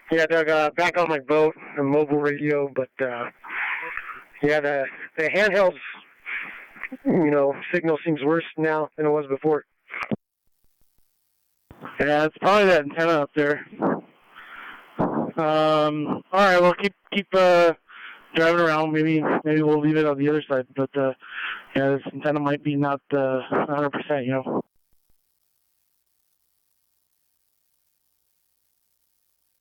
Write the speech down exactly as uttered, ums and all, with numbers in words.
Yeah, Doug, uh, back on my boat, the mobile radio, but uh, yeah, the the handheld, you know, signal seems worse now than it was before. Yeah, it's probably that antenna up there. Um, all right, well, keep keep uh, driving around. Maybe maybe we'll leave it on the other side. But uh, yeah, this antenna might be not uh, one hundred percent. You know.